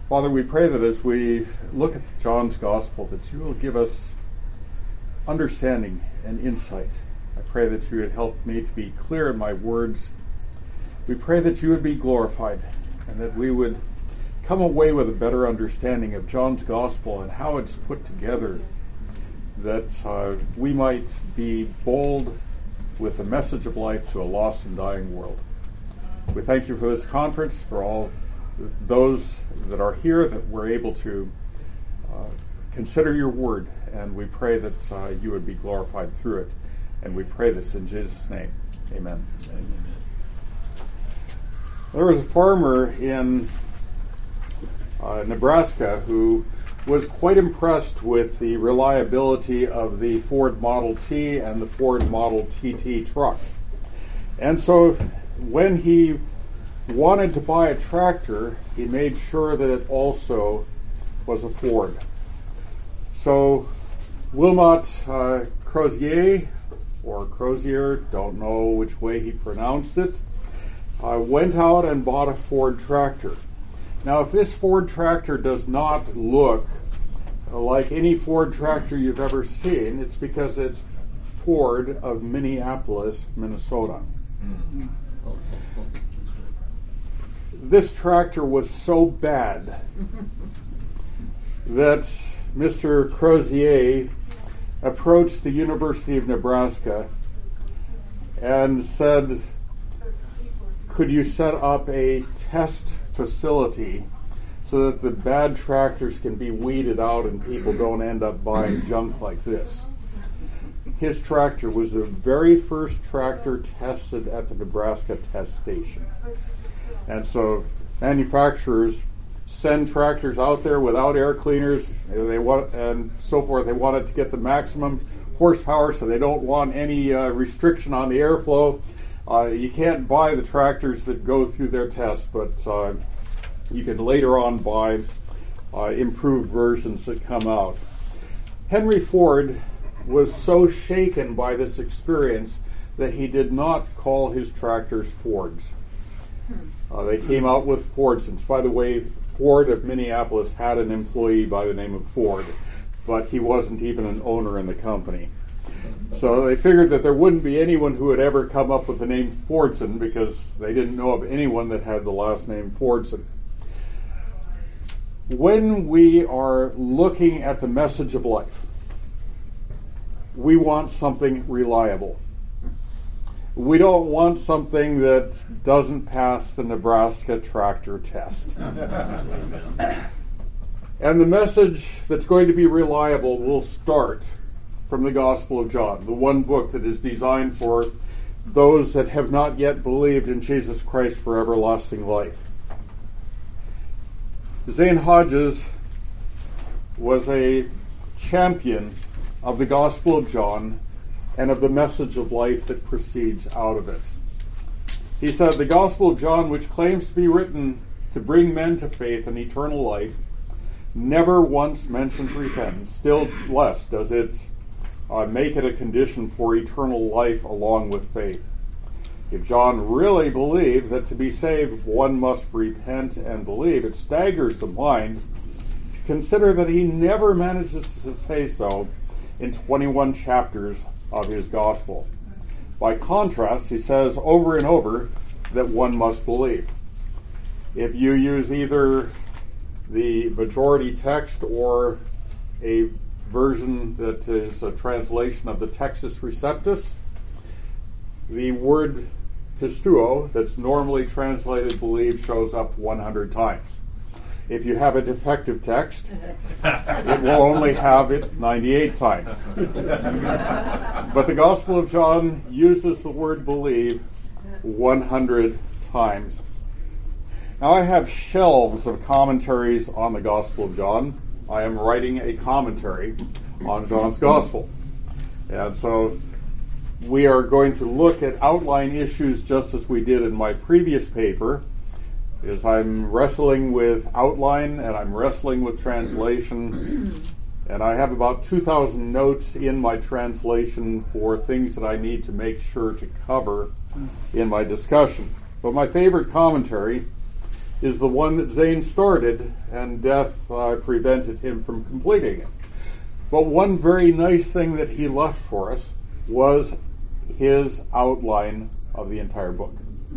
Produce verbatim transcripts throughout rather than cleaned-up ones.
Father, we pray that as we look at John's Gospel, that you will give us understanding and insight. I pray that you would help me to be clear in my words. We pray that you would be glorified and that we would come away with a better understanding of John's Gospel and how it's put together, that uh, we might be bold with the message of life to a lost and dying world. We thank you for this conference, for all those that are here, that we're able to uh, consider your word, and we pray that uh, you would be glorified through it. And we pray this in Jesus' name. Amen. Amen. There was a farmer in uh, Nebraska who was quite impressed with the reliability of the Ford Model T and the Ford Model T T truck. And so when he wanted to buy a tractor, he made sure that it also was a Ford. So Wilmot uh, Crozier, or Crozier, don't know which way he pronounced it, uh, went out and bought a Ford tractor. Now, if this Ford tractor does not look like any Ford tractor you've ever seen, it's because it's Ford of Minneapolis, Minnesota. Mm-hmm. This tractor was so bad that Mister Crozier approached the University of Nebraska and said, could you set up a test facility so that the bad tractors can be weeded out and people don't end up buying junk like this? His tractor was the very first tractor tested at the Nebraska test station. And so manufacturers send tractors out there without air cleaners, they want, and so forth. They want it to get the maximum horsepower, so they don't want any uh, restriction on the airflow. Uh, you can't buy the tractors that go through their tests, but uh, you can later on buy uh, improved versions that come out. Henry Ford was so shaken by this experience that he did not call his tractors Fords. Uh, they came out with Fordsons. By the way, Ford of Minneapolis had an employee by the name of Ford, but he wasn't even an owner in the company. So they figured that there wouldn't be anyone who would ever come up with the name Fordson because they didn't know of anyone that had the last name Fordson. When we are looking at the message of life, we want something reliable. We don't want something that doesn't pass the Nebraska tractor test. And the message that's going to be reliable will start from the Gospel of John, the one book that is designed for those that have not yet believed in Jesus Christ for everlasting life. Zane Hodges was a champion of the Gospel of John and of the message of life that proceeds out of it. He said, the Gospel of John, which claims to be written to bring men to faith and eternal life, never once mentions repentance. Still less does it uh, make it a condition for eternal life along with faith. If John really believed that to be saved one must repent and believe, it staggers the mind to consider that he never manages to say so in twenty-one chapters of his gospel. By contrast, he says over and over that one must believe. If you use either the majority text or a version that is a translation of the Textus Receptus, the word pistuo, that's normally translated believe, shows up one hundred times. If you have a defective text, it will only have it ninety-eight times. But the Gospel of John uses the word believe one hundred times. Now, I have shelves of commentaries on the Gospel of John. I am writing a commentary on John's Gospel. And so we are going to look at outline issues just as we did in my previous paper. Is I'm wrestling with outline and I'm wrestling with translation, and I have about two thousand notes in my translation for things that I need to make sure to cover in my discussion. But my favorite commentary is the one that Zane started, and death uh, prevented him from completing it. But one very nice thing that he left for us was his outline of the entire book.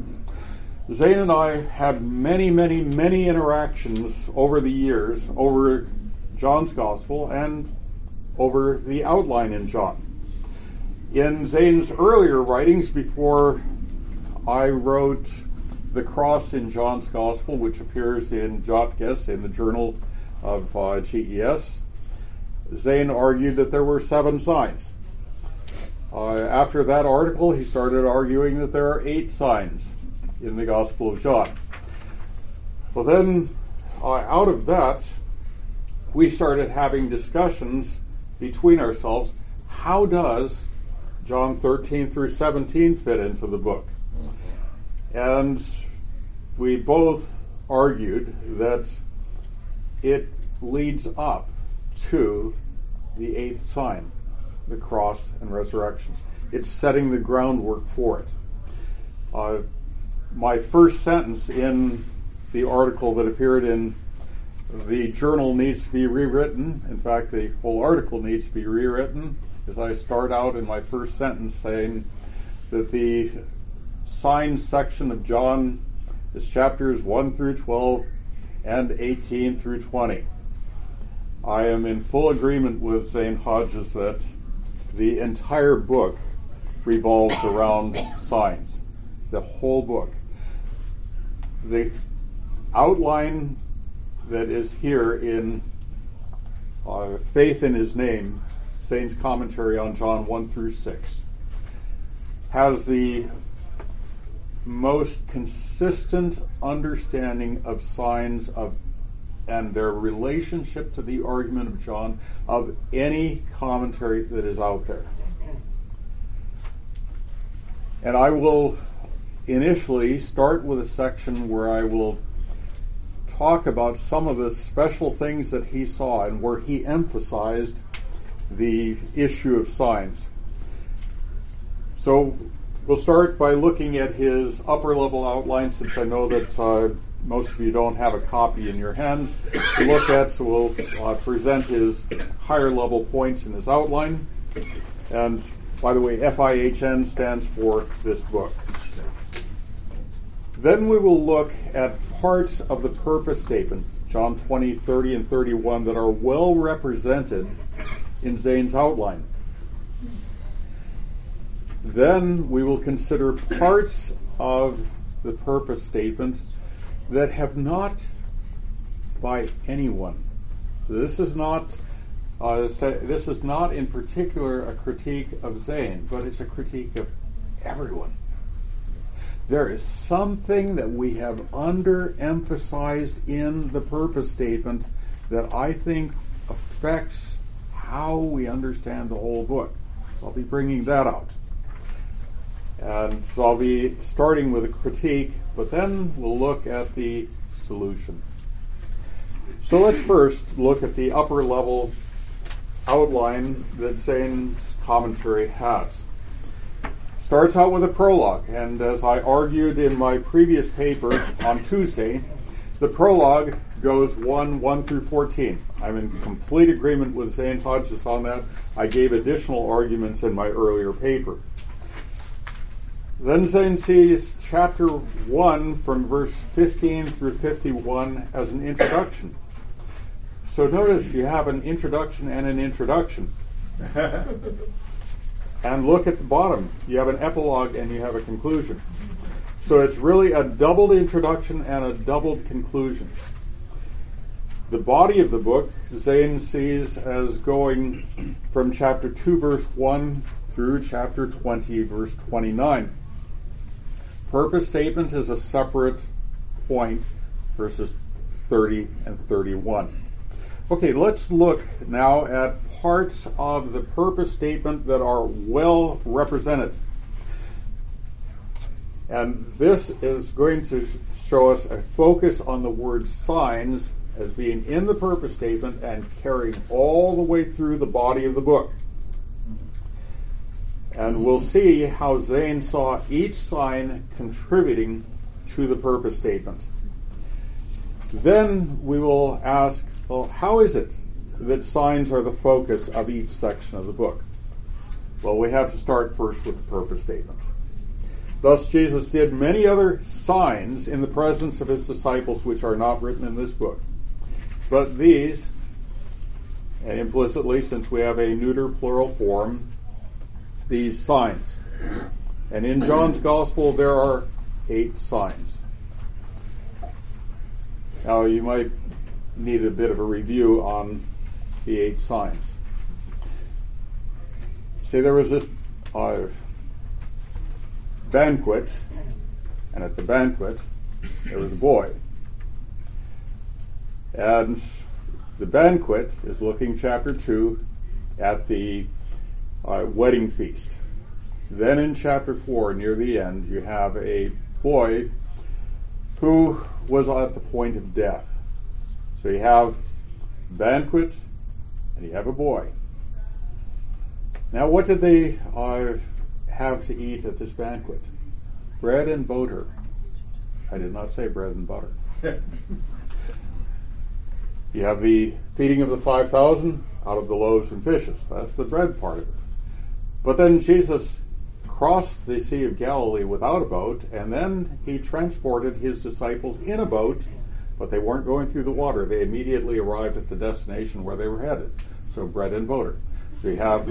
Zane and I had many, many, many interactions over the years over John's Gospel and over the outline in John. In Zane's earlier writings, before I wrote The Cross in John's Gospel, which appears in Jotges, in the Journal of uh, G E S, Zane argued that there were seven signs. Uh, after that article, he started arguing that there are eight signs in the Gospel of John. Well, then, uh, out of that, we started having discussions between ourselves. How does John thirteen through seventeen fit into the book? And we both argued that it leads up to the eighth sign, the cross and resurrection. It's setting the groundwork for it. Uh, my first sentence in the article that appeared in the journal needs to be rewritten. In fact, the whole article needs to be rewritten, as I start out in my first sentence saying that the signs section of John is chapters one through twelve and eighteen through twenty. I am in full agreement with Zane Hodges that the entire book revolves around signs. The whole book. The outline that is here in uh, Faith in His Name, Zane's commentary on John one through six, has the most consistent understanding of signs of and their relationship to the argument of John of any commentary that is out there. And I will initially start with a section where I will talk about some of the special things that he saw and where he emphasized the issue of signs. So we'll start by looking at his upper level outline, since I know that uh, most of you don't have a copy in your hands to look at, so we'll uh, present his higher level points in his outline. And by the way, F I H N stands for this book. Then we will look at parts of the purpose statement, John twenty, thirty, and thirty-one, that are well represented in Zane's outline. Then we will consider parts of the purpose statement that have not, by anyone, this is not uh, this is not in particular a critique of Zane, but it's a critique of everyone. There is something that we have underemphasized in the purpose statement that I think affects how we understand the whole book. So I'll be bringing that out. And so I'll be starting with a critique, but then we'll look at the solution. So let's first look at the upper level outline that Zane's commentary has. Starts out with a prologue, and as I argued in my previous paper on Tuesday, the prologue goes one, one through fourteen. I'm in complete agreement with Zane Hodges on that. I gave additional arguments in my earlier paper. Then Zane sees chapter one from verse fifteen through fifty-one as an introduction. So notice you have an introduction and an introduction. And look at the bottom. You have an epilogue and you have a conclusion. So it's really a doubled introduction and a doubled conclusion. The body of the book, Zane sees as going from chapter two, verse one through chapter twenty, verse twenty-nine. Purpose statement is a separate point, verses thirty and thirty-one. Okay, let's look now at parts of the purpose statement that are well represented. And this is going to show us a focus on the word signs as being in the purpose statement and carrying all the way through the body of the book. And we'll see how Zane saw each sign contributing to the purpose statement. Then we will ask, well, how is it that signs are the focus of each section of the book? Well, we have to start first with the purpose statement. Thus, Jesus did many other signs in the presence of his disciples which are not written in this book. But these, and implicitly, since we have a neuter plural form, these signs. And in John's Gospel, there are eight signs. Now, you might need a bit of a review on the eight signs. See, there was this uh, banquet, and at the banquet, there was a boy. And the banquet is looking, chapter two, at the uh, wedding feast. Then in chapter four, near the end, you have a boy who was at the point of death. So you have banquet, and you have a boy. Now, what did they uh, have to eat at this banquet? Bread and butter. I did not say bread and butter. You have the feeding of the five thousand out of the loaves and fishes. That's the bread part of it. But then Jesus crossed the Sea of Galilee without a boat, and then he transported his disciples in a boat, but they weren't going through the water. They immediately arrived at the destination where they were headed. So bread and butter. So you have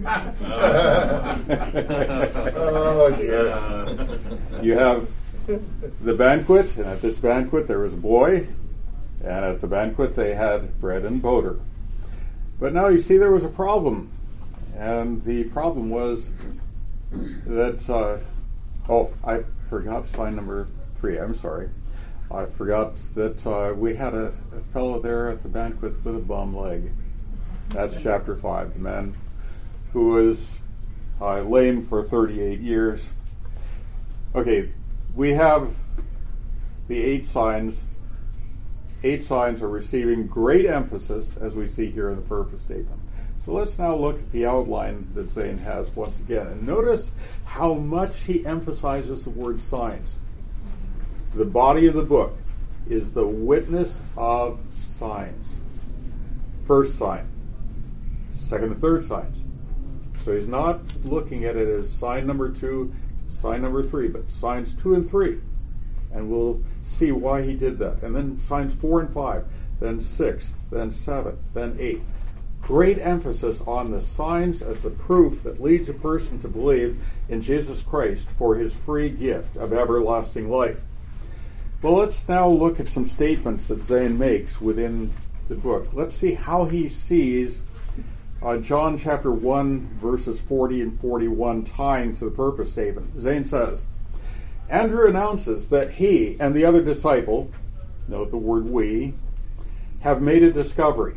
oh dear. You have the banquet, and at this banquet there was a boy, and at the banquet they had bread and butter. But now you see there was a problem, and the problem was that uh, oh, I forgot sign number three. I'm sorry. I forgot that uh, we had a, a fellow there at the banquet with a bum leg. That's chapter five, the man who was uh, lame for thirty-eight years. Okay, we have the eight signs. Eight signs are receiving great emphasis, as we see here in the purpose statement. So let's now look at the outline that Zane has once again. And notice how much he emphasizes the word signs. The body of the book is the witness of signs. First sign. Second and third signs. So he's not looking at it as sign number two, sign number three, but signs two and three. And we'll see why he did that. And then signs four and five, then six, then seven, then eight. Great emphasis on the signs as the proof that leads a person to believe in Jesus Christ for his free gift of everlasting life. Well, let's now look at some statements that Zane makes within the book. Let's see how he sees uh, John chapter one, verses forty and forty-one tying to the purpose statement. Zane says, Andrew announces that he and the other disciple, note the word we, have made a discovery.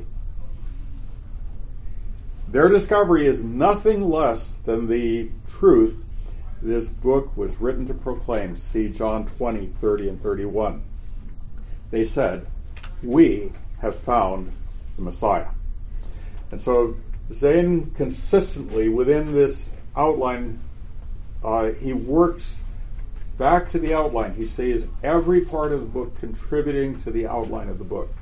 Their discovery is nothing less than the truth this book was written to proclaim. See John twenty, thirty, and thirty-one. They said, we have found the Messiah. And so Zane consistently within this outline, uh, he works back to the outline. He sees every part of the book contributing to the outline of the book.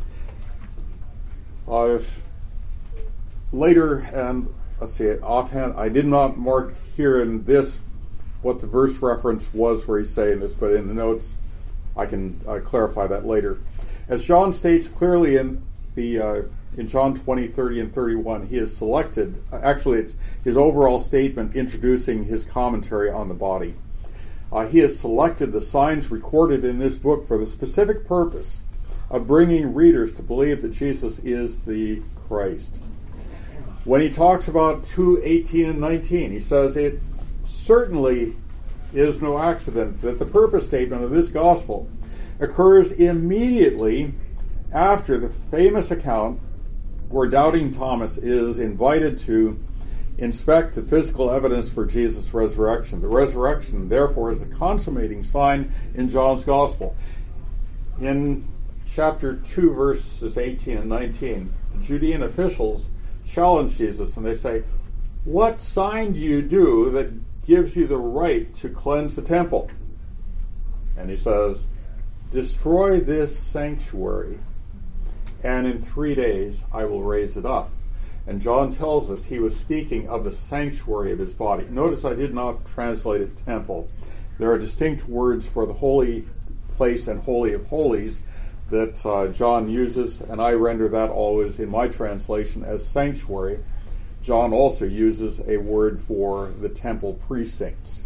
Uh, later, and let's see, offhand, I did not mark here in this what the verse reference was where he's saying this, but in the notes I can uh, clarify that later. As John states clearly in the uh, in John twenty, thirty, and thirty-one, he has selected, uh, actually it's his overall statement introducing his commentary on the body. Uh, he has selected the signs recorded in this book for the specific purpose of bringing readers to believe that Jesus is the Christ. When he talks about two, eighteen, and nineteen, he says it certainly is no accident that the purpose statement of this gospel occurs immediately after the famous account where doubting Thomas is invited to inspect the physical evidence for Jesus' resurrection. The resurrection, therefore, is a consummating sign in John's gospel. In chapter two, verses eighteen and nineteen, the Judean officials challenge Jesus and they say, what sign do you do that gives you the right to cleanse the temple? And he says, destroy this sanctuary, and in three days I will raise it up. And John tells us he was speaking of the sanctuary of his body. Notice I did not translate it temple. There are distinct words for the holy place and holy of holies that uh, John uses, and I render that always in my translation as sanctuary. John also uses a word for the temple precincts.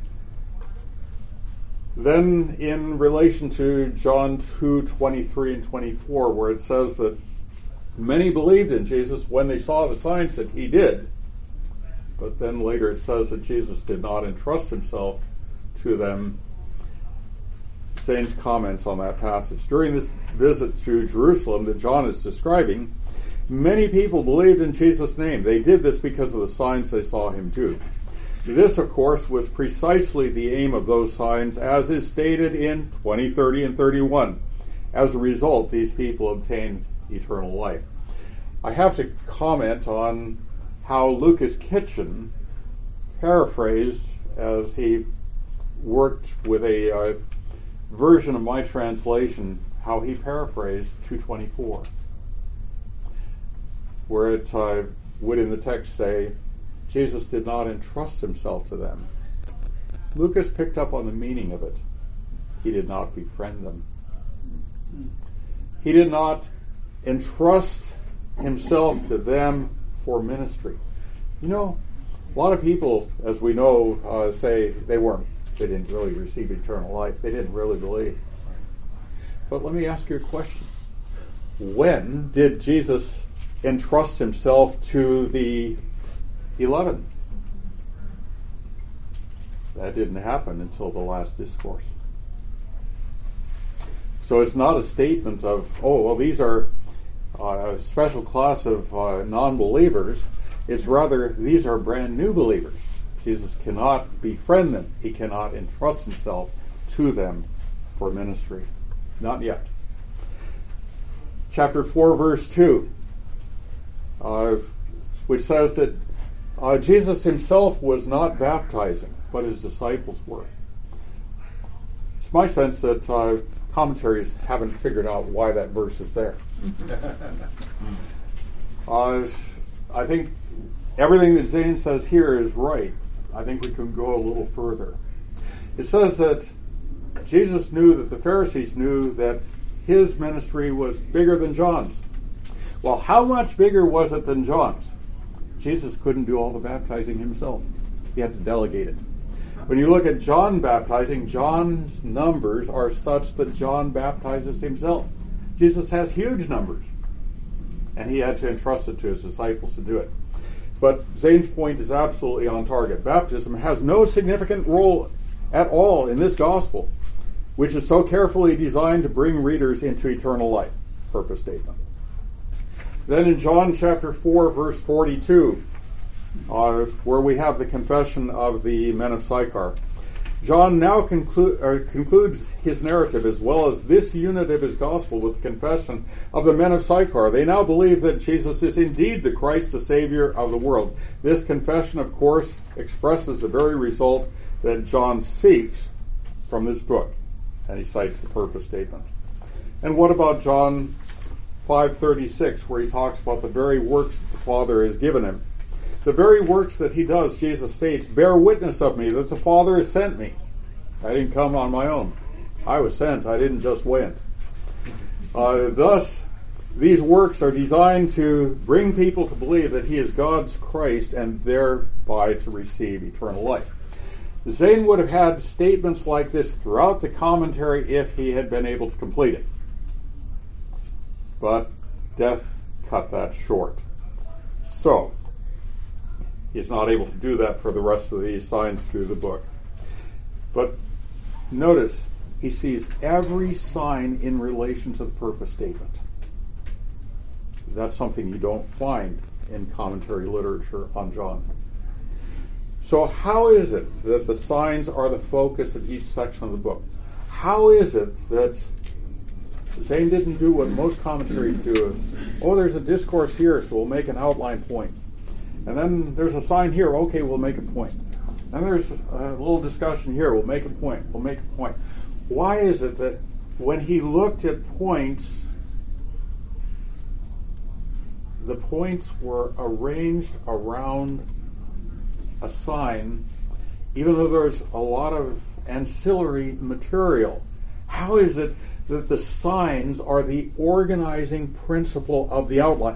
Then in relation to John two twenty-three and twenty-four, where it says that many believed in Jesus when they saw the signs that he did, but then later it says that Jesus did not entrust himself to them. Zane's comments on that passage. During this visit to Jerusalem that John is describing, many people believed in Jesus' name. They did this because of the signs they saw him do. This, of course, was precisely the aim of those signs, as is stated in twenty, thirty, and thirty-one. As a result, these people obtained eternal life. I have to comment on how Lucas Kitchen paraphrased, as he worked with a uh, version of my translation, how he paraphrased two twenty-four, where it uh, would in the text say, Jesus did not entrust himself to them. Lucas picked up on the meaning of it. He did not befriend them. He did not entrust himself to them for ministry. You know, a lot of people, as we know, uh, say they weren't, they didn't really receive eternal life. They didn't really believe. But let me ask you a question. When did Jesus entrust himself to the eleven? That didn't happen until the last discourse. So it's not a statement of, oh, well, these are uh, a special class of uh, non-believers. It's rather, these are brand new believers. Jesus cannot befriend them. He cannot entrust himself to them for ministry. Not yet. Chapter four, verse two, uh, which says that uh, Jesus himself was not baptizing, but his disciples were. It's my sense that uh, commentaries haven't figured out why that verse is there. uh, I think everything that Zane says here is right. I think we can go a little further. It says that Jesus knew that the Pharisees knew that his ministry was bigger than John's. Well, how much bigger was it than John's? Jesus couldn't do all the baptizing himself. He had to delegate it. When you look at John baptizing, John's numbers are such that John baptizes himself. Jesus has huge numbers, and he had to entrust it to his disciples to do it. But Zane's point is absolutely on target. Baptism has no significant role at all in this gospel, which is so carefully designed to bring readers into eternal life. Purpose statement. Then in John chapter four, verse forty-two, uh, where we have the confession of the men of Sychar, John now conclu- or concludes his narrative as well as this unit of his gospel with the confession of the men of Sychar. They now believe that Jesus is indeed the Christ, the Savior of the world. This confession, of course, expresses the very result that John seeks from this book. And he cites the purpose statement. And what about John five thirty-six, where he talks about the very works that the Father has given him? The very works that he does, Jesus states, bear witness of me that the Father has sent me. I didn't come on my own. I was sent. I didn't just went. Uh, thus, these works are designed to bring people to believe that he is God's Christ and thereby to receive eternal life. Zane would have had statements like this throughout the commentary if he had been able to complete it. But death cut that short. So, he's not able to do that for the rest of these signs through the book. But notice, he sees every sign in relation to the purpose statement. That's something you don't find in commentary literature on John. So how is it that the signs are the focus of each section of the book? How is it that Zane didn't do what most commentaries do? Oh, there's a discourse here, so we'll make an outline point. And then there's a sign here, okay, we'll make a point. And there's a little discussion here, we'll make a point, we'll make a point. Why is it that when he looked at points, the points were arranged around a sign, even though there's a lot of ancillary material. How is it that the signs are the organizing principle of the outline?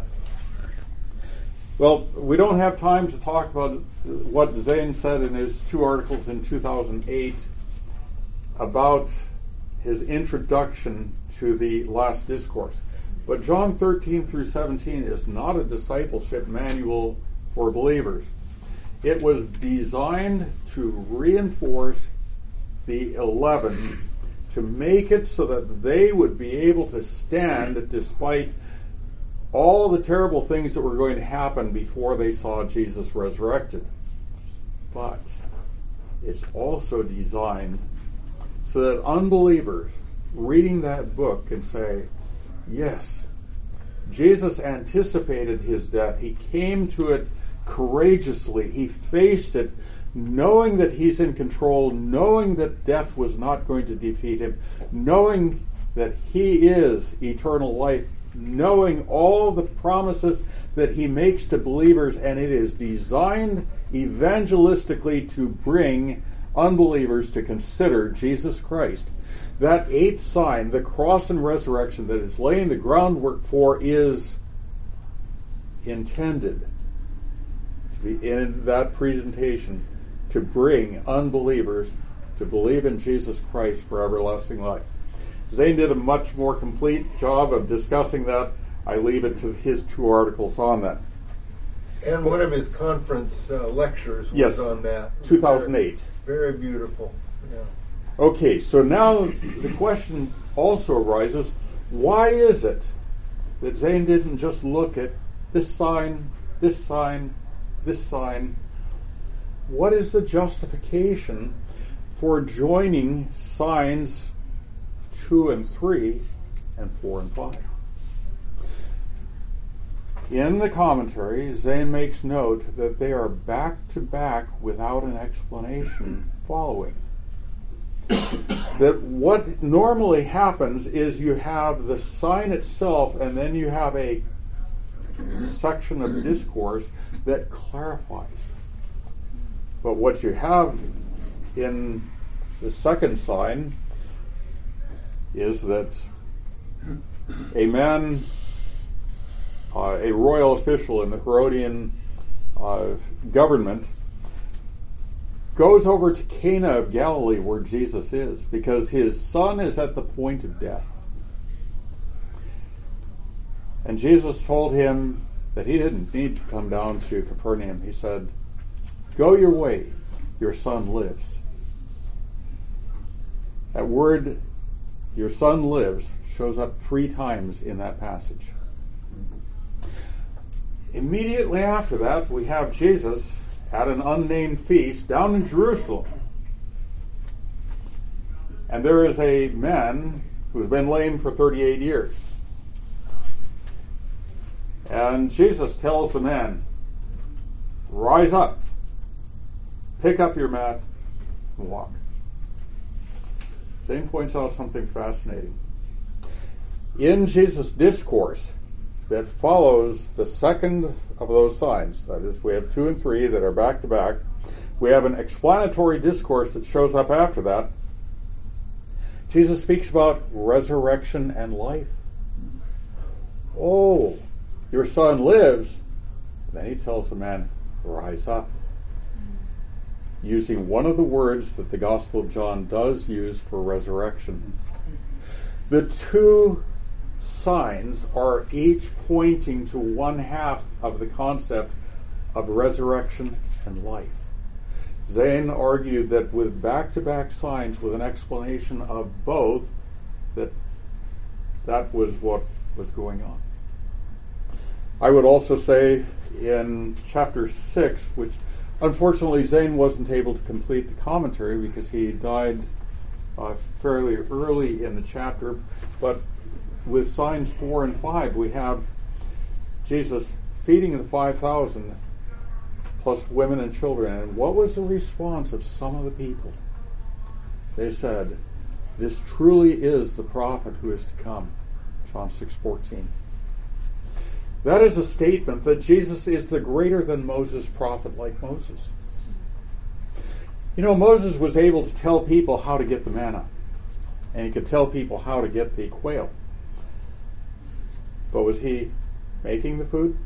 Well, we don't have time to talk about what Zane said in his two articles in two thousand eight about his introduction to the last discourse. But John thirteen through seventeen is not a discipleship manual for believers. It was designed to reinforce the eleven, to make it so that they would be able to stand despite all the terrible things that were going to happen before they saw Jesus resurrected. But it's also designed so that unbelievers reading that book can say, yes, Jesus anticipated his death. He came to it courageously. He faced it knowing that he's in control, knowing that death was not going to defeat him, knowing that he is eternal life, knowing all the promises that he makes to believers, and it is designed evangelistically to bring unbelievers to consider Jesus Christ. That eighth sign, the cross and resurrection that is laying the groundwork for, is intended to be in that presentation to bring unbelievers to believe in Jesus Christ for everlasting life. Zane did a much more complete job of discussing that. I leave it to his two articles on that. And one of his conference uh, lectures was yes, on that. two thousand eight. Very, very beautiful. Yeah. Okay, so now the question also arises, why is it that Zane didn't just look at this sign, this sign, this sign? What is the justification for joining signs two and three and four and five? In the commentary, Zane makes note that they are back to back without an explanation following. That what normally happens is you have the sign itself and then you have a section of discourse that clarifies. But what you have in the second sign is that a man, uh, a royal official in the Herodian uh, government, goes over to Cana of Galilee where Jesus is because his son is at the point of death. And Jesus told him that he didn't need to come down to Capernaum. He said, "Go your way, your son lives." That word, "your son lives," shows up three times in that passage. Immediately after that, we have Jesus at an unnamed feast down in Jerusalem. And there is a man who's been lame for thirty-eight years. And Jesus tells the man, "Rise up, pick up your mat, and walk." Zane points out something fascinating. In Jesus' discourse that follows the second of those signs, that is, we have two and three that are back to back, we have an explanatory discourse that shows up after that. Jesus speaks about resurrection and life. Oh, your son lives. Then he tells the man, "Rise up," using one of the words that the Gospel of John does use for resurrection. The two signs are each pointing to one half of the concept of resurrection and life. Zane argued that with back-to-back signs with an explanation of both, that that was what was going on. I would also say in chapter six, which unfortunately Zane wasn't able to complete the commentary because he died uh, fairly early in the chapter, but with signs four and five, we have Jesus feeding the five thousand plus women and children. And what was the response of some of the people? They said, This truly is the prophet who is to come. John six fourteen. That is a statement that Jesus is the greater than Moses prophet like Moses. You know, Moses was able to tell people how to get the manna, and he could tell people how to get the quail. But was he making the food?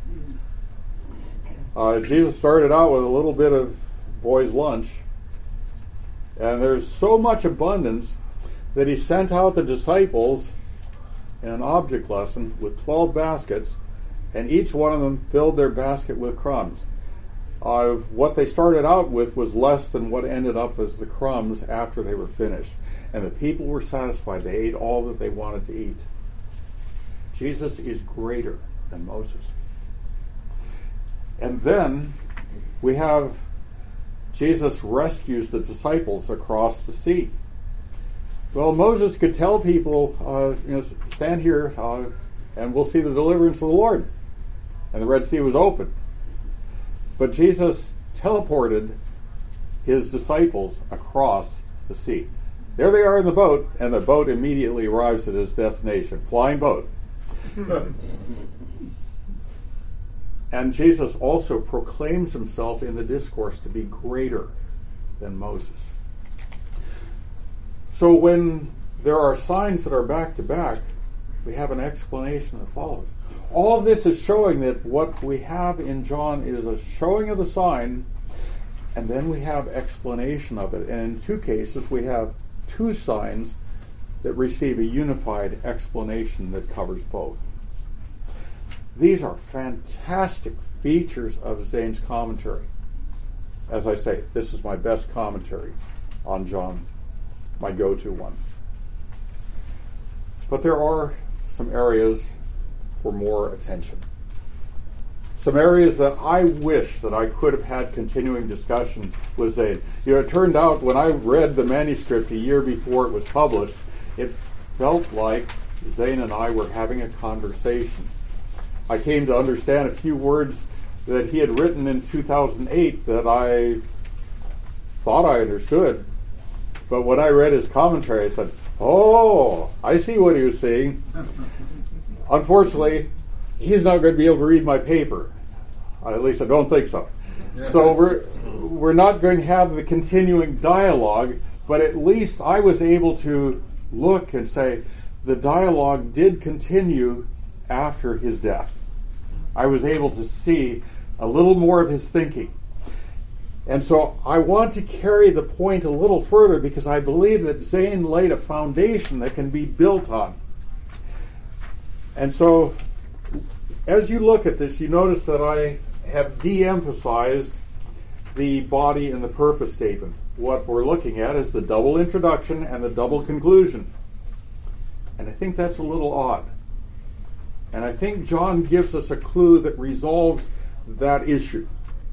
Uh, Jesus started out with a little bit of boy's lunch, and there's so much abundance that he sent out the disciples in an object lesson with twelve baskets, and each one of them filled their basket with crumbs. Uh, what they started out with was less than what ended up as the crumbs after they were finished. And the people were satisfied. They ate all that they wanted to eat. Jesus is greater than Moses. And then we have Jesus rescues the disciples across the sea. Well, Moses could tell people, uh, you know, stand here uh, and we'll see the deliverance of the Lord. And the Red Sea was open. But Jesus teleported his disciples across the sea. There they are in the boat, and the boat immediately arrives at its destination. Flying boat. And Jesus also proclaims himself in the discourse to be greater than Moses. So when there are signs that are back to back, we have an explanation that follows. All of this is showing that what we have in John is a showing of the sign, and then we have explanation of it. And in two cases, we have two signs that receive a unified explanation that covers both. These are fantastic features of Zane's commentary. As I say, this is my best commentary on John, my go-to one. But there are some areas for more attention. Some areas that I wish that I could have had continuing discussion with Zane. You know, it turned out when I read the manuscript a year before it was published, it felt like Zane and I were having a conversation. I came to understand a few words that he had written in two thousand eight that I thought I understood. But when I read his commentary, I said, oh, I see what he was saying. Unfortunately, he's not going to be able to read my paper. At least I don't think so. So we're we're not going to have the continuing dialogue, but at least I was able to look and say the dialogue did continue after his death. I was able to see a little more of his thinking. And so I want to carry the point a little further because I believe that Zane laid a foundation that can be built on. And so as you look at this, you notice that I have de-emphasized the body and the purpose statement. What we're looking at is the double introduction and the double conclusion. And I think that's a little odd. And I think John gives us a clue that resolves that issue.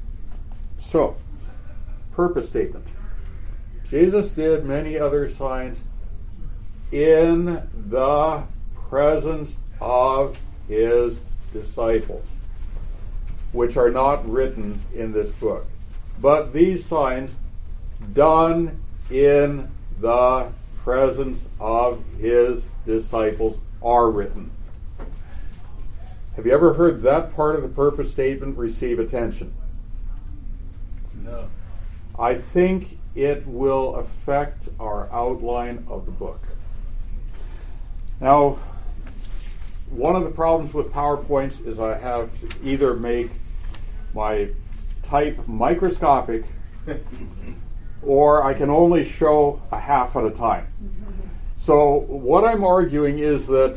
So, purpose statement. Jesus did many other signs in the presence of his disciples, which are not written in this book. But these signs done in the presence of his disciples are written. Have you ever heard that part of the purpose statement receive attention? No. I think it will affect our outline of the book. Now, one of the problems with PowerPoints is I have to either make my type microscopic or I can only show a half at a time. So what I'm arguing is that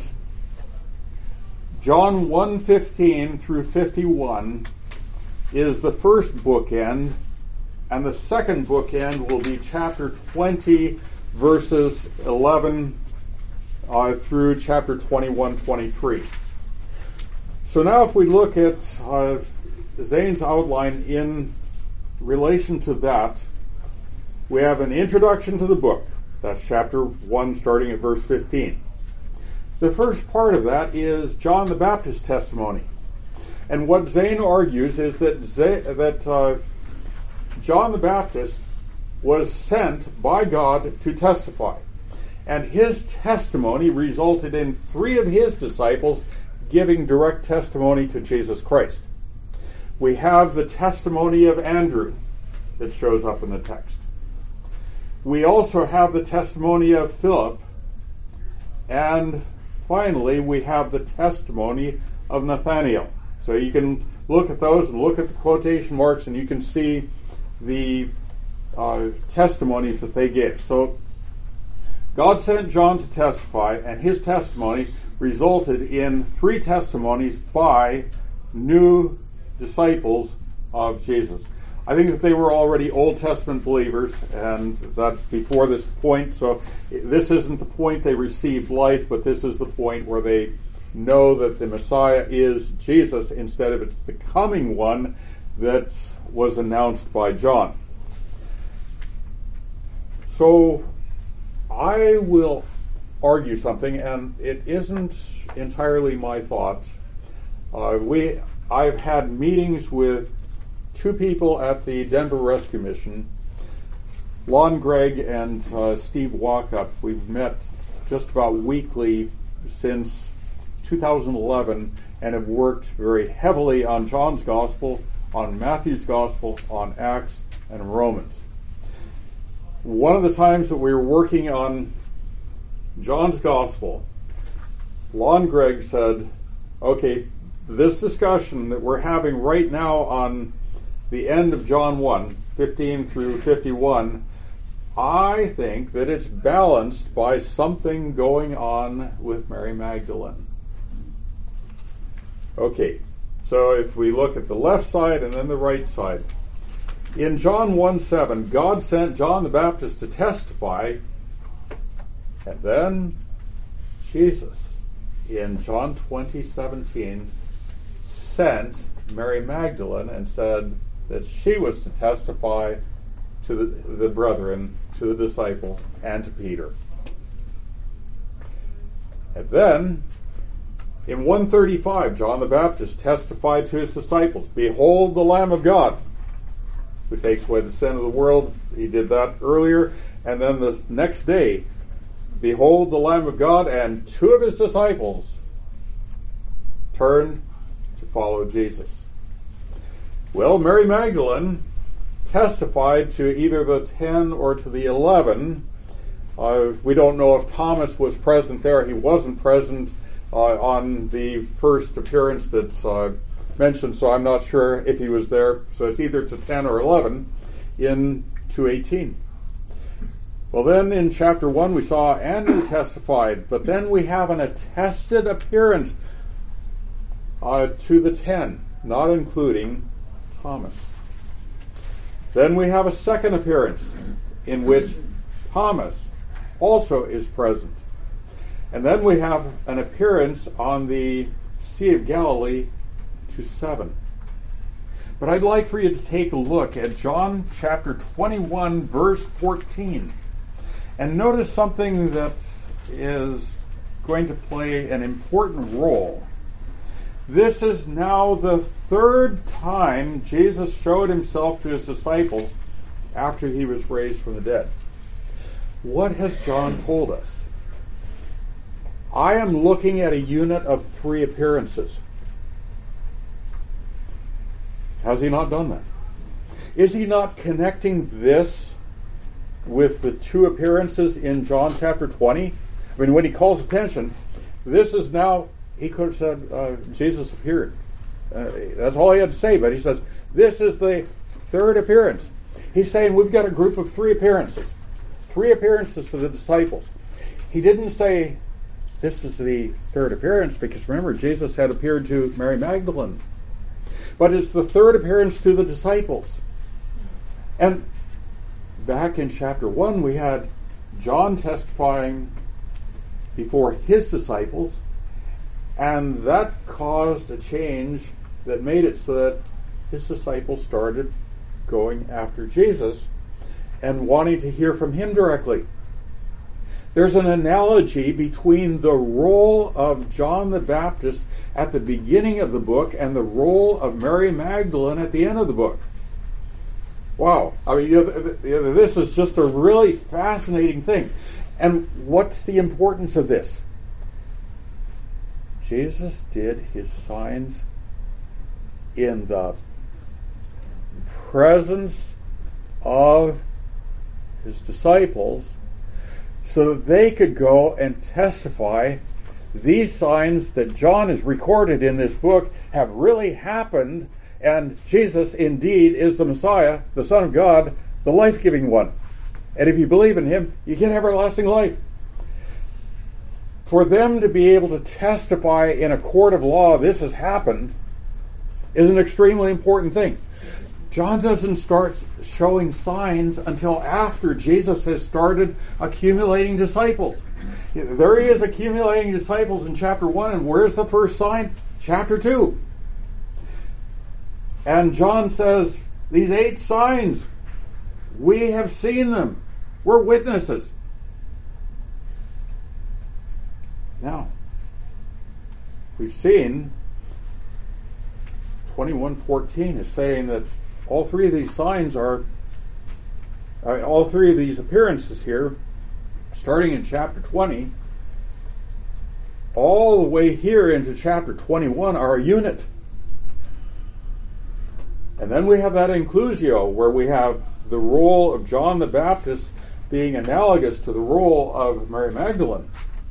John one fifteen through fifty-one is the first bookend, and the second bookend will be chapter twenty, verses eleven uh, through chapter twenty-one, twenty-three. So now if we look at uh, Zane's outline in relation to that, we have an introduction to the book. That's chapter one, starting at verse fifteen. The first part of that is John the Baptist's testimony. And what Zane argues is that, Z- that uh, John the Baptist was sent by God to testify. And his testimony resulted in three of his disciples giving direct testimony to Jesus Christ. We have the testimony of Andrew that shows up in the text. We also have the testimony of Philip. And finally, we have the testimony of Nathanael. So you can look at those and look at the quotation marks, and you can see the uh, testimonies that they gave. So God sent John to testify, and his testimony resulted in three testimonies by new disciples of Jesus. I think that they were already Old Testament believers, and that before this point, so this isn't the point they received life, but this is the point where they know that the Messiah is Jesus instead of it's the coming one that was announced by John. So I will argue something, and it isn't entirely my thought. Uh, we, I've had meetings with two people at the Denver Rescue Mission, Lon Gregg and uh, Steve Walkup. We've met just about weekly since two thousand eleven and have worked very heavily on John's Gospel, on Matthew's Gospel, on Acts, and Romans. One of the times that we were working on John's Gospel, Lon Gregg said, okay, this discussion that we're having right now on the end of John one, fifteen through fifty-one, I think that it's balanced by something going on with Mary Magdalene. Okay, so if we look at the left side and then the right side, in John one seven, God sent John the Baptist to testify, and then Jesus, in John twenty seventeen, sent Mary Magdalene and said that she was to testify to the, the brethren, to the disciples, and to Peter. And then, in one thirty-five, John the Baptist testified to his disciples, behold the Lamb of God, who takes away the sin of the world. He did that earlier. And then the next day, behold the Lamb of God, and two of his disciples turned to follow Jesus. Well, Mary Magdalene testified to either the ten or to the eleven. Uh, we don't know if Thomas was present there. He wasn't present uh, on the first appearance that's uh, mentioned, so I'm not sure if he was there. So it's either to ten or eleven in two eighteen. Well, then in chapter one we saw Andrew testified, but then we have an attested appearance uh, to the ten, not including Thomas. Then we have a second appearance in which Thomas also is present. And then we have an appearance on the Sea of Galilee to seven. But I'd like for you to take a look at John chapter twenty-one, verse fourteen. And notice something that is going to play an important role. This is now the third time Jesus showed himself to his disciples after he was raised from the dead. What has John told us? I am looking at a unit of three appearances. Has he not done that? Is he not connecting this with the two appearances in John chapter twenty? I mean, when he calls attention, this is now, he could have said, uh, Jesus appeared. Uh, that's all he had to say, but he says, this is the third appearance. He's saying we've got a group of three appearances. Three appearances to the disciples. He didn't say, this is the third appearance, because remember, Jesus had appeared to Mary Magdalene. But it's the third appearance to the disciples. And back in chapter one, we had John testifying before his disciples, and that caused a change that made it so that his disciples started going after Jesus and wanting to hear from him directly. There's an analogy between the role of John the Baptist at the beginning of the book and the role of Mary Magdalene at the end of the book. Wow. I mean, you know, this is just a really fascinating thing. And what's the importance of this? Jesus did his signs in the presence of his disciples so that they could go and testify these signs that John has recorded in this book have really happened, and Jesus indeed is the Messiah, the Son of God, the life-giving one. And if you believe in him, you get everlasting life. For them to be able to testify in a court of law this has happened is an extremely important thing. John doesn't start showing signs until after Jesus has started accumulating disciples. There he is accumulating disciples in chapter one, and where's the first sign? Chapter two. And John says, these eight signs, we have seen them. We're witnesses. Now, we've seen twenty-one fourteen is saying that all three of these signs are, uh, all three of these appearances here, starting in chapter twenty, all the way here into chapter twenty-one are a unit. And then we have that inclusio, where we have the role of John the Baptist being analogous to the role of Mary Magdalene.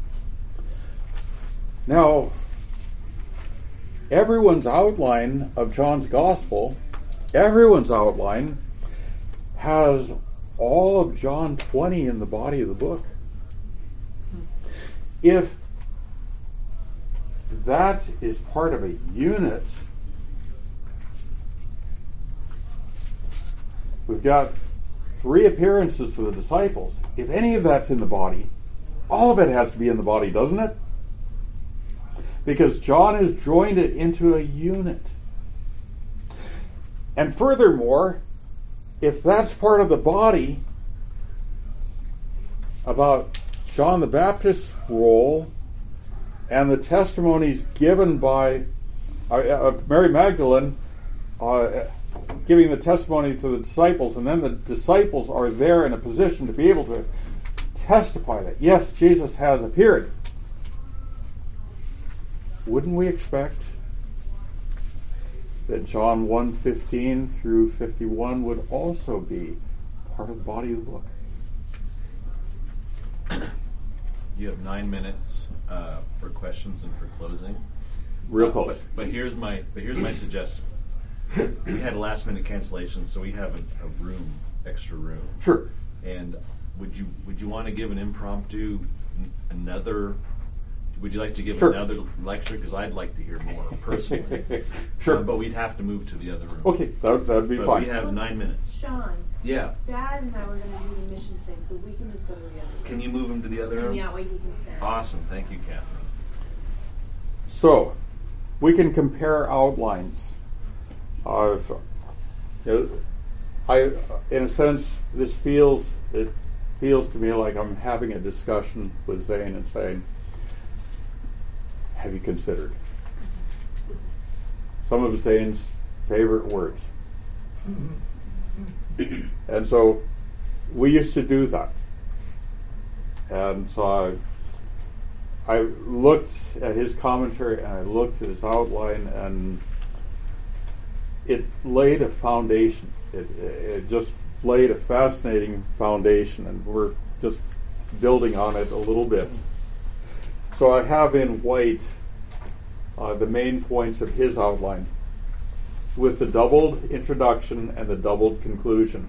Now, everyone's outline of John's Gospel, everyone's outline has all of John twenty in the body of the book. If that is part of a unit, we've got three appearances to the disciples. If any of that's in the body, all of it has to be in the body, doesn't it? Because John has joined it into a unit. And furthermore, if that's part of the body about John the Baptist's role and the testimonies given by uh, Mary Magdalene uh, giving the testimony to the disciples, and then the disciples are there in a position to be able to testify that, yes, Jesus has appeared. Wouldn't we expect that John one fifteen through fifty-one would also be part of the body of the book? You have nine minutes uh, for questions and for closing. Real uh, close. But, but here's my but here's my suggestion. We had a last minute cancellation, so we have a, a room, extra room. Sure. And would you would you want to give an impromptu n- another? Would you like to give sure. another lecture? Because I'd like to hear more personally. Sure. Uh, but we'd have to move to the other room. Okay, that that'd be but fine. We have nine minutes. Sean. Yeah. Dad and I were going to do the missions thing, so we can just go to the other room. Can you move him to the other room? And that way he can stand. Awesome. Thank you, Catherine. So, we can compare outlines. Uh, you know, I, in a sense, this feels it feels to me like I'm having a discussion with Zane and saying, "Have you considered?" Some of Zane's favorite words, and so we used to do that. And so I, I looked at his commentary and I looked at his outline, and it laid a foundation. It, it just laid a fascinating foundation, and we're just building on it a little bit. So I have in white uh, the main points of his outline, with the doubled introduction and the doubled conclusion.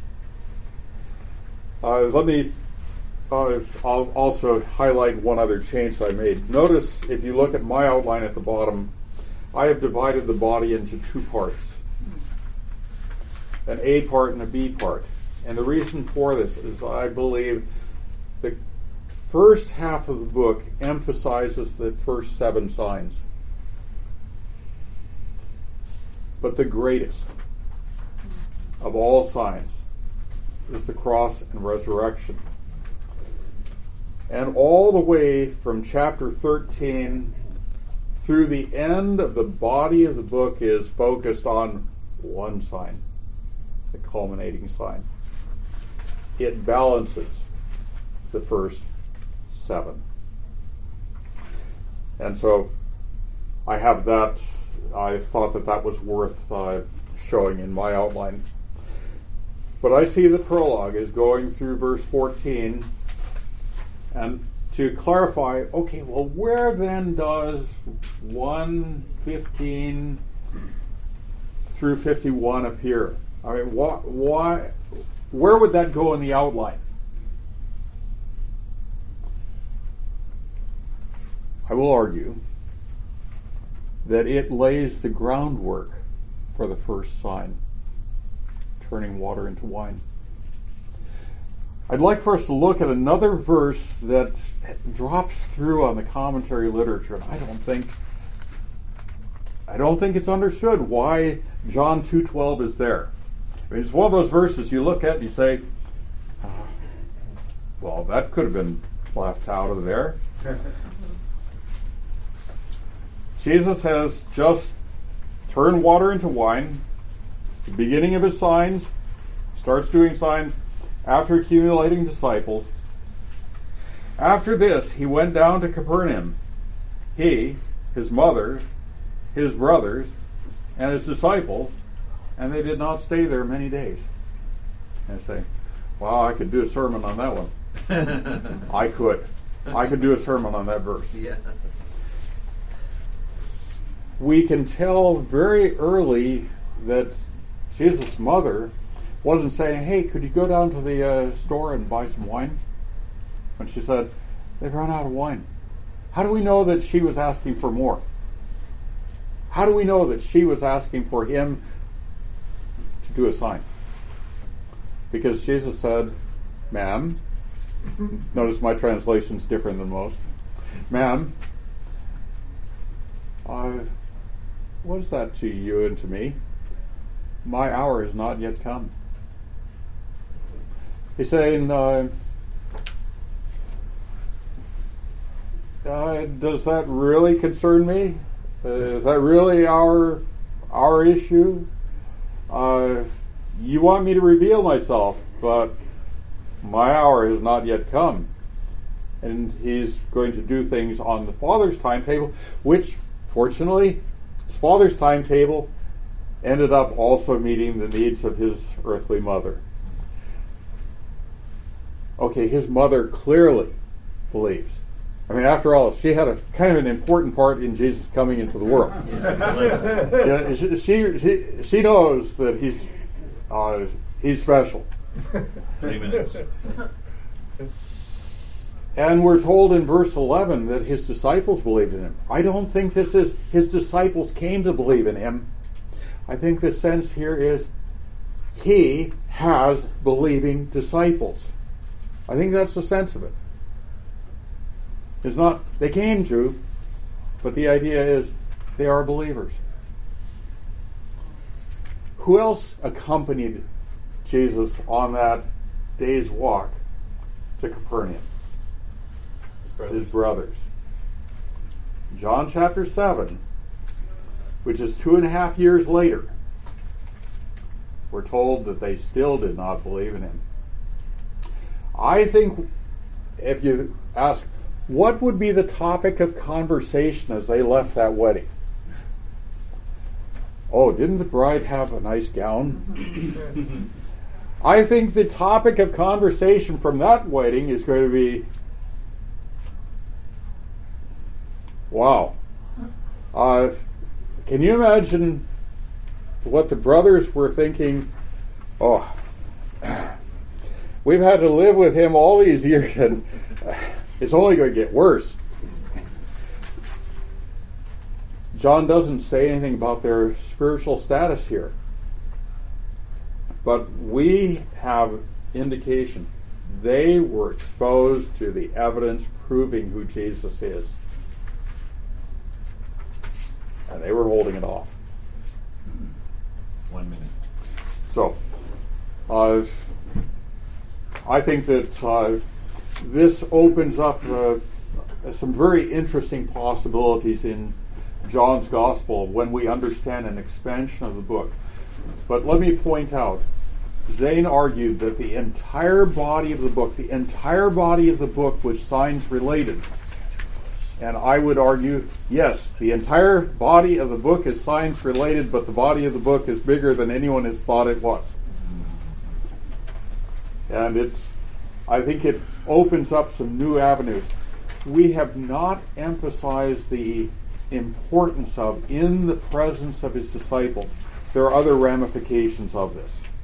Uh, let me uh, I'll also highlight one other change I made. Notice, if you look at my outline at the bottom, I have divided the body into two parts, an A part and a B part. And the reason for this is I believe the first half of the book emphasizes the first seven signs. But the greatest of all signs is the cross and resurrection. And all the way from chapter thirteen through the end of the body of the book is focused on one sign, the culminating sign. It balances the first seven. And so I have that, I thought that that was worth uh, showing in my outline. But I see the prologue is going through verse fourteen, and to clarify, okay, well, where then does one fifteen through fifty-one appear? I mean, why, why, where would that go in the outline? I will argue that it lays the groundwork for the first sign, turning water into wine. I'd like for us to look at another verse that drops through on the commentary literature, and I don't think I don't think it's understood why John two twelve is there. I mean, it's one of those verses you look at and you say, uh, well, that could have been left out of there. Jesus has just turned water into wine. It's the beginning of his signs. Starts doing signs after accumulating disciples. After this, he went down to Capernaum. He, his mother, his brothers, and his disciples, and they did not stay there many days. And I say, wow, I could do a sermon on that one. I could. I could do a sermon on that verse. Yeah. We can tell very early that Jesus' mother wasn't saying, hey, could you go down to the uh, store and buy some wine? When she said, they've run out of wine. How do we know that she was asking for more? How do we know that she was asking for him to do a sign? Because Jesus said, ma'am, notice my translation's different than most. Ma'am, uh, what is that to you and to me? My hour has not yet come. He's saying, uh, uh, does that really concern me? Uh, is that really our our issue? Uh, you want me to reveal myself, but my hour has not yet come. And he's going to do things on the Father's timetable, which, fortunately, his Father's timetable ended up also meeting the needs of his earthly mother. Okay, his mother clearly believes. I mean, after all, she had a kind of an important part in Jesus coming into the world. Yeah, she, she she she knows that he's uh, he's special. Three minutes. And we're told in verse eleven that his disciples believed in him. I don't think this is his disciples came to believe in him. I think the sense here is he has believing disciples. I think that's the sense of it. It's not they came to, but the idea is they are believers. Who else accompanied Jesus on that day's walk to Capernaum? His brothers. His brothers. John chapter seven, which is two and a half years later, we're told that they still did not believe in him. I think if you ask, what would be the topic of conversation as they left that wedding? Oh, didn't the bride have a nice gown? I think the topic of conversation from that wedding is going to be, wow. Uh, can you imagine what the brothers were thinking? Oh, we've had to live with him all these years and it's only going to get worse. John doesn't say anything about their spiritual status here. But we have indication they were exposed to the evidence proving who Jesus is. And they were holding it off. One minute. So, uh, I think that uh, this opens up uh, some very interesting possibilities in John's Gospel when we understand an expansion of the book. But let me point out Zane argued that the entire body of the book, the entire body of the book was science related. And I would argue, yes, the entire body of the book is science related, but the body of the book is bigger than anyone has thought it was. And it's, I think it opens up some new avenues. We have not emphasized the importance of, in the presence of his disciples, there are other ramifications of this.